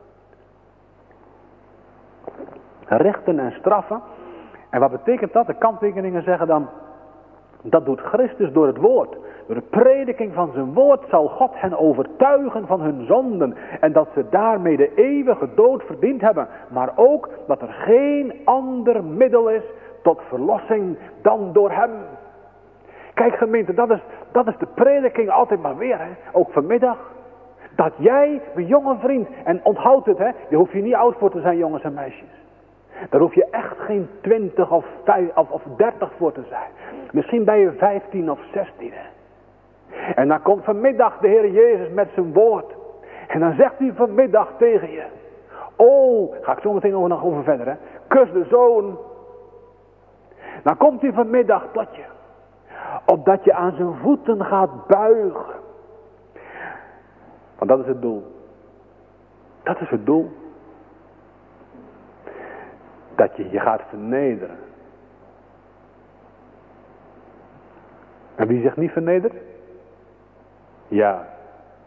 Richten en straffen. En wat betekent dat? De kanttekeningen zeggen dan, dat doet Christus door het woord. Door de prediking van zijn woord zal God hen overtuigen van hun zonden. En dat ze daarmee de eeuwige dood verdiend hebben. Maar ook dat er geen ander middel is tot verlossing dan door hem. Kijk gemeente, dat is de prediking altijd maar weer. Hè? Ook vanmiddag. Dat jij, mijn jonge vriend, en onthoud het, hè? Daar hoef je niet oud voor te zijn, jongens en meisjes. Daar hoef je echt geen 20 of 30 voor te zijn. Misschien ben je 15 of 16. En dan komt vanmiddag de Heer Jezus met zijn woord. En dan zegt hij vanmiddag tegen je. Oh, ga ik zo meteen nog over verder. Hè? Kus de zoon. Dan komt hij vanmiddag tot je. Opdat je aan zijn voeten gaat buigen. Want dat is het doel. Dat is het doel. Dat je je gaat vernederen. En wie zich niet vernedert? Ja.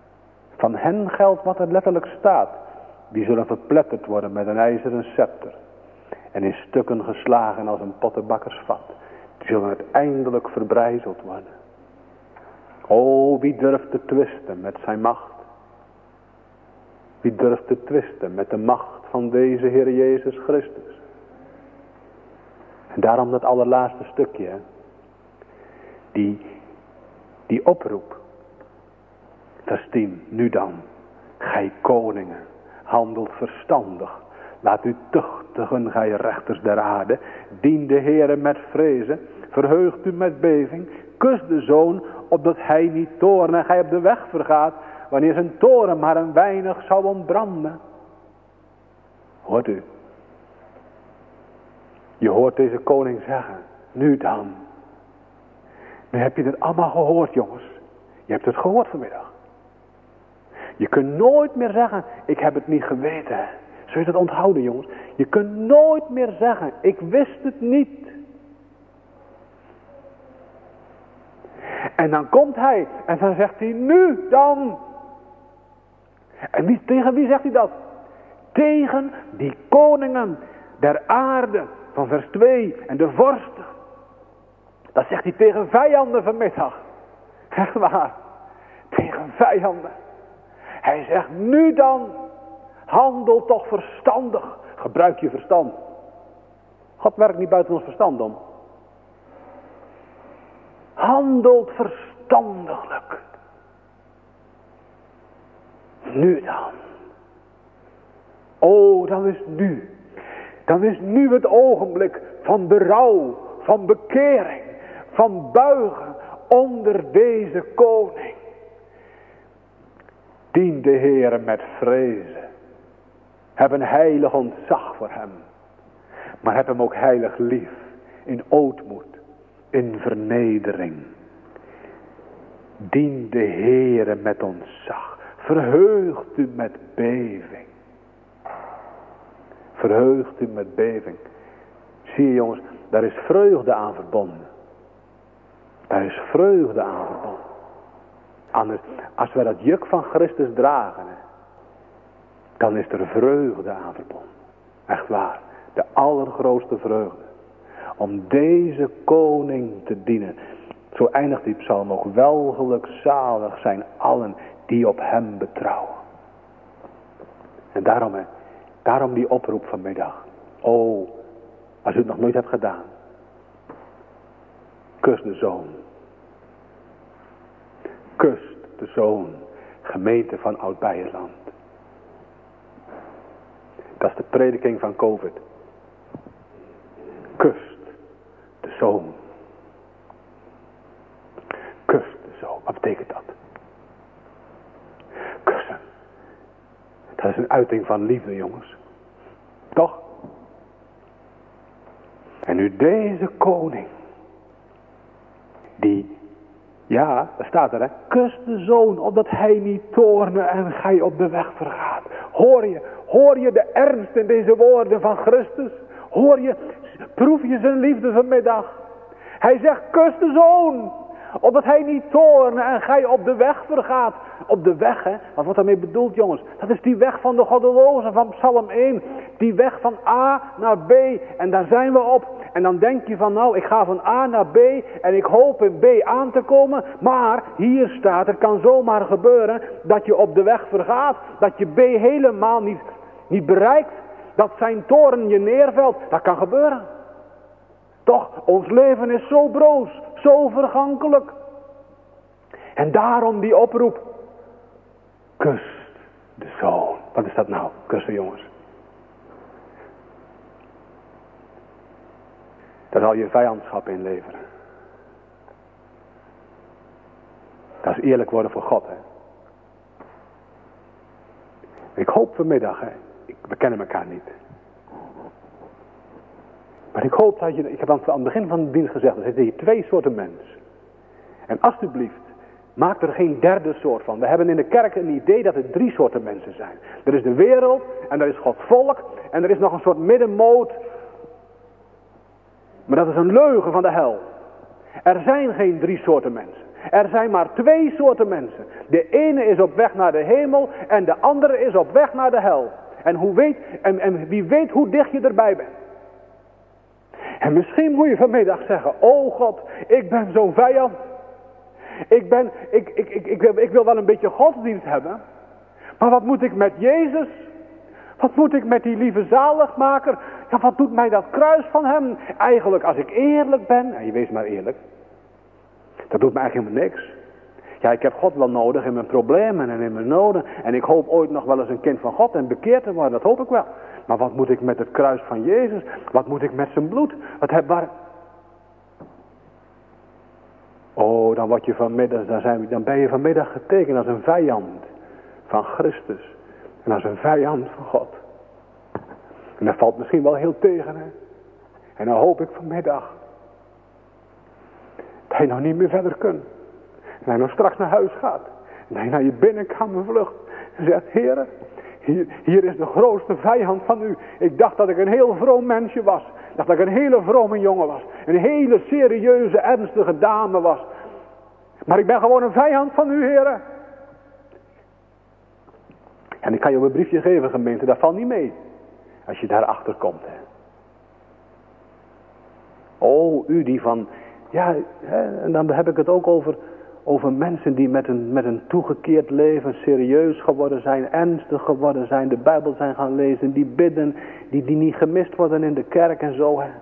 Van hen geldt wat er letterlijk staat. Die zullen verpletterd worden met een ijzeren scepter. en in stukken geslagen als een pottenbakkersvat. Die zullen uiteindelijk verbrijzeld worden. O, wie durft te twisten met zijn macht? Wie durft te twisten met de macht van deze Heer Jezus Christus? En daarom dat allerlaatste stukje. Hè? Die oproep. Vers 10. Nu dan, gij koningen, handelt verstandig. Laat u tuchtigen, gij rechters der aarde. Dien de Heere met vrezen. Verheugt u met beving. Kus de zoon, opdat hij niet toorne en gij op de weg vergaat. Wanneer zijn toren maar een weinig zou ontbranden. Hoort u? Je hoort deze koning zeggen. Nu dan. Nu heb je het allemaal gehoord, jongens. Je hebt het gehoord vanmiddag. Je kunt nooit meer zeggen, ik heb het niet geweten. Zul je dat onthouden, jongens? Je kunt nooit meer zeggen, ik wist het niet. En dan komt hij en dan zegt hij, nu dan. En tegen wie zegt hij dat? Tegen die koningen der aarde, van vers 2, en de vorsten. Dat zegt hij tegen vijanden vanmiddag. Echt waar. Tegen vijanden. Hij zegt, nu dan, handel toch verstandig. Gebruik je verstand. God werkt niet buiten ons verstand om. Handelt verstandelijk. Nu dan. Oh, dan is nu. Dan is nu het ogenblik van berouw, van bekering, van buigen onder deze koning. Dien de Heere met vrezen. Heb een heilig ontzag voor hem. Maar heb hem ook heilig lief. In ootmoed. In vernedering. Dien de Heere met ontzag. Verheugt u met beving. Verheugt u met beving. Zie je, jongens, daar is vreugde aan verbonden. Daar is vreugde aan verbonden. Anders, als wij dat juk van Christus dragen, dan is er vreugde aan verbonden. Echt waar. De allergrootste vreugde. Om deze koning te dienen. Zo eindigt die psalm ook. Welgelijk zalig zijn allen die op hem betrouwen. En daarom die oproep vanmiddag. Oh, als u het nog nooit hebt gedaan. Kus de zoon. Kust de zoon. Gemeente van Oud-Beierland. Dat is de prediking van COVID. Kust de zoon. Kust de zoon. Wat betekent dat? Kussen. Dat is een uiting van liefde, jongens. Toch? En nu deze koning. Die, ja, daar staat er, hè. Kus de zoon, opdat hij niet toorne en gij op de weg vergaat. Hoor je de ernst in deze woorden van Christus? Proef je zijn liefde vanmiddag? Hij zegt, kus de zoon, opdat hij niet toorne en gij op de weg vergaat. Op de weg, hè? Wat wordt daarmee bedoeld, jongens? Dat is die weg van de goddelozen van Psalm 1. Die weg van A naar B. En daar zijn we op. En dan denk je van, nou, ik ga van A naar B. En ik hoop in B aan te komen. Maar hier staat, het kan zomaar gebeuren dat je op de weg vergaat. Dat je B helemaal niet bereikt. Dat zijn toren je neervelt. Dat kan gebeuren. Toch, ons leven is zo broos. Zo vergankelijk. En daarom die oproep. Kust de zoon. Wat is dat nou? Kussen, jongens. Daar zal je vijandschap in leveren. Dat is eerlijk worden voor God, hè. Ik hoop vanmiddag, hè. We kennen elkaar niet. Maar ik hoop dat je... Ik heb aan het begin van de dienst gezegd, er zitten hier 2 soorten mensen. En alsjeblieft, maak er geen derde soort van. We hebben in de kerk een idee dat er 3 soorten mensen zijn. Er is de wereld, en er is Gods volk, en er is nog een soort middenmoot. Maar dat is een leugen van de hel. Er zijn geen 3 soorten mensen. Er zijn maar 2 soorten mensen. De ene is op weg naar de hemel, en de andere is op weg naar de hel. En wie weet hoe dicht je erbij bent. En misschien moet je vanmiddag zeggen, oh God, ik ben zo'n vijand. Ik wil wel een beetje godsdienst hebben. Maar wat moet ik met Jezus? Wat moet ik met die lieve zaligmaker? Ja, wat doet mij dat kruis van hem? Eigenlijk, als ik eerlijk ben, en je wees maar eerlijk, dat doet me eigenlijk helemaal niks. Ja, ik heb God wel nodig in mijn problemen en in mijn noden. En ik hoop ooit nog wel eens een kind van God en bekeerd te worden, dat hoop ik wel. Maar wat moet ik met het kruis van Jezus? Wat moet ik met zijn bloed? Oh, dan word je vanmiddag, dan ben je vanmiddag getekend als een vijand van Christus. En als een vijand van God. En dat valt misschien wel heel tegen, hè. En dan hoop ik vanmiddag dat je nog niet meer verder kunt. En dat je nog straks naar huis gaat. En dat je naar je binnenkamer vlucht. En zegt, Heere, hier is de grootste vijand van u. Ik dacht dat ik een heel vroom mensje was. Ik dacht dat ik een hele vrome jongen was. Een hele serieuze, ernstige dame was. Maar ik ben gewoon een vijand van u, Heere. En ik kan je ook een briefje geven, gemeente. Dat valt niet mee. Als je daarachter komt. Hè. Oh, u die van... Ja, hè, en dan heb ik het ook over mensen die met een toegekeerd leven serieus geworden zijn, ernstig geworden zijn, de Bijbel zijn gaan lezen, die bidden, die niet gemist worden in de kerk en zo. Hè.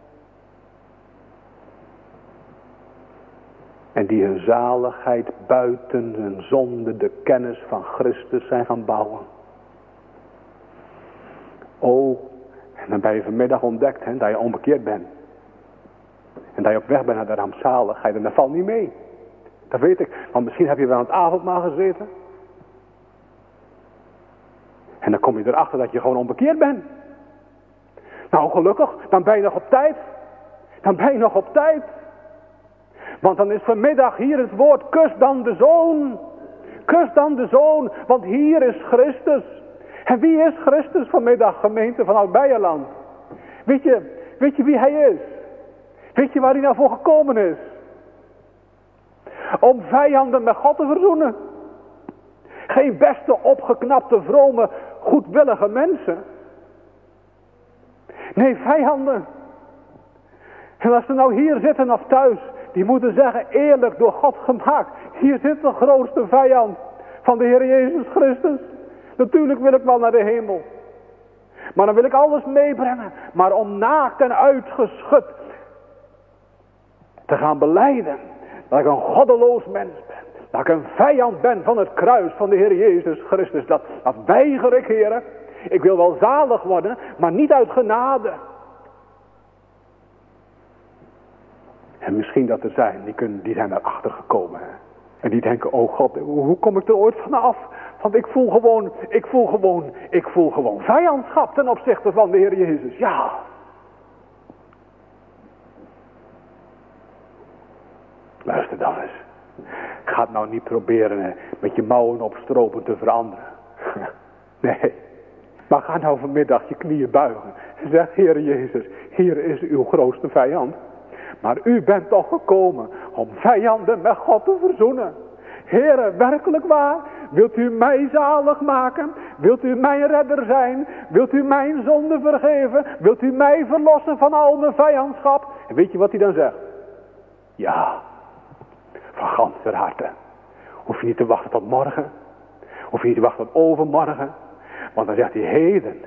En die hun zaligheid buiten hun zonde, de kennis van Christus zijn gaan bouwen. Oh, en dan ben je vanmiddag ontdekt, hè, dat je onbekeerd bent. En dat je op weg bent naar de rampzaligheid. En dat valt niet mee. Dat weet ik. Want misschien heb je wel aan het avondmaal gezeten. En dan kom je erachter dat je gewoon onbekeerd bent. Nou, gelukkig. Dan ben je nog op tijd. Dan ben je nog op tijd. Want dan is vanmiddag hier het woord. Kus dan de Zoon. Kus dan de Zoon. Want hier is Christus. En wie is Christus vanmiddag, gemeente van Oud-Beierland? Weet je wie hij is? Weet je waar hij nou voor gekomen is? Om vijanden met God te verzoenen. Geen beste, opgeknapte, vrome, goedwillige mensen. Nee, vijanden. En als ze nou hier zitten of thuis, die moeten zeggen, eerlijk door God gemaakt. Hier zit de grootste vijand van de Heer Jezus Christus. Natuurlijk wil ik wel naar de hemel. Maar dan wil ik alles meebrengen. Maar om naakt en uitgeschud te gaan belijden dat ik een goddeloos mens ben. Dat ik een vijand ben van het kruis van de Heer Jezus Christus. Dat weiger ik, heren. Ik wil wel zalig worden, maar niet uit genade. En misschien dat er zijn, die zijn daarachter gekomen. Hè? En die denken, oh God, hoe kom ik er ooit vanaf? Want ik voel gewoon vijandschap ten opzichte van de Heer Jezus. Ja. Luister dan eens. Ga het nou niet proberen met je mouwen opstropen te veranderen. Nee. Maar ga nou vanmiddag je knieën buigen. En zeg, Heer Jezus, hier is uw grootste vijand. Maar u bent toch gekomen om vijanden met God te verzoenen. Heere, werkelijk waar. Wilt u mij zalig maken? Wilt u mijn redder zijn? Wilt u mijn zonde vergeven? Wilt u mij verlossen van al mijn vijandschap? En weet je wat hij dan zegt? Ja. Van ganser harte. Hoef je niet te wachten tot morgen. Hoef je niet te wachten tot overmorgen. Want dan zegt hij heden.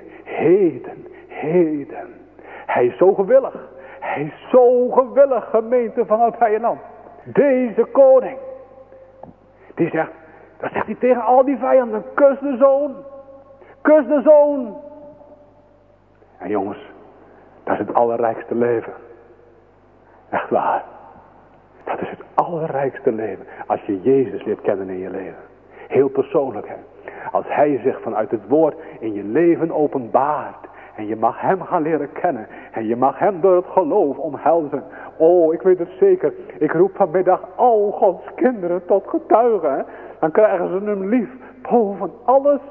Hij is zo gewillig. Hij is zo gewillig, gemeente van Oud-Beierland. Deze koning. Die zegt. Dat zegt hij tegen al die vijanden. Kus de Zoon. Kus de Zoon. En jongens. Dat is het allerrijkste leven. Echt waar. Dat is het allerrijkste leven. Als je Jezus leert kennen in je leven. Heel persoonlijk, hè. Als hij zich vanuit het woord in je leven openbaart. En je mag hem gaan leren kennen. En je mag hem door het geloof omhelzen. Oh, ik weet het zeker. Ik roep vanmiddag al Gods kinderen tot getuigen. Hè. Dan krijgen ze hem lief boven alles.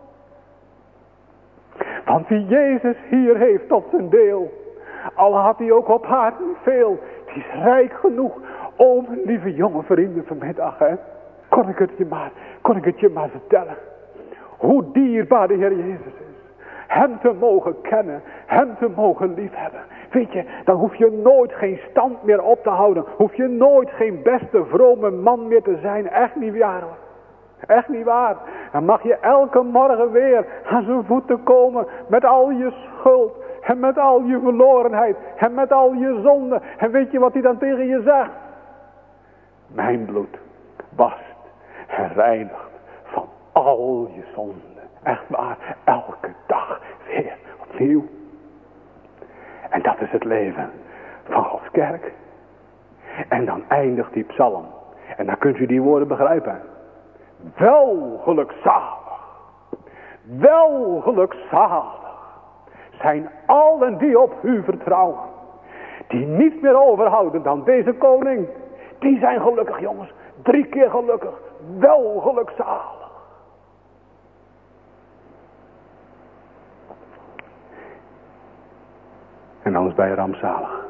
Want wie Jezus hier heeft tot zijn deel. Al had hij ook op haar niet veel. Die is rijk genoeg. Oh, mijn lieve jonge vrienden vanmiddag. Hè. Kon ik het je maar vertellen. Hoe dierbaar de Heer Jezus is. Hem te mogen kennen. Hem te mogen liefhebben. weet je, dan hoef je nooit geen stand meer op te houden. Hoef je nooit geen beste vrome man meer te zijn. Echt niet waar hoor. Echt niet waar. Dan mag je elke morgen weer aan zijn voeten komen met al je schuld. En met al je verlorenheid. En met al je zonde. En weet je wat hij dan tegen je zegt? Mijn bloed wast en reinigt van al je zonden. Echt waar, elke dag weer opnieuw. En dat is het leven van Gods kerk. En dan eindigt die psalm. En dan kunt u die woorden begrijpen. Wel gelukzalig zijn allen die op u vertrouwen. Die niets meer overhouden dan deze koning. Die zijn gelukkig jongens. 3 keer gelukkig. Wel gelukzalig. En anders ben je rampzalig.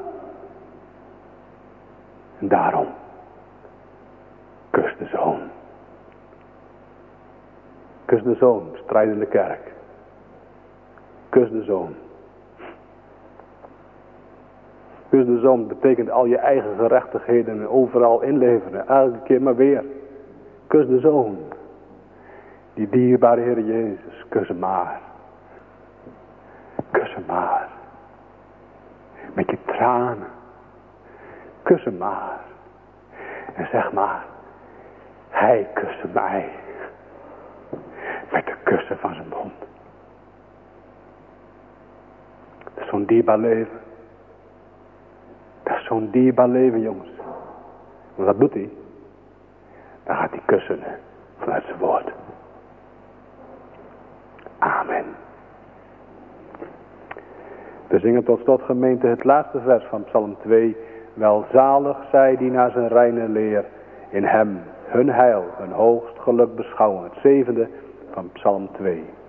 En daarom. Kus de zoon. Kus de zoon, strijdende kerk. Kus de zoon. Kus de zoon betekent al je eigen gerechtigheden overal inleveren. Elke keer maar weer. Kus de zoon. Die dierbare Heer Jezus, kus hem maar. Kus hem maar. Met je tranen. Kus hem maar. En zeg maar. Hij kuste mij. Met de kussen van zijn mond. Dat is zo'n dierbaar leven. Dat is zo'n dierbaar leven jongens. Maar wat doet hij? Dan gaat hij kussen vanuit zijn woord. Amen. We zingen tot slot gemeente het laatste vers van Psalm 2. Welzalig zij die naar zijn reine leer in hem hun heil, hun hoogst geluk beschouwen. Het 7e van Psalm 2.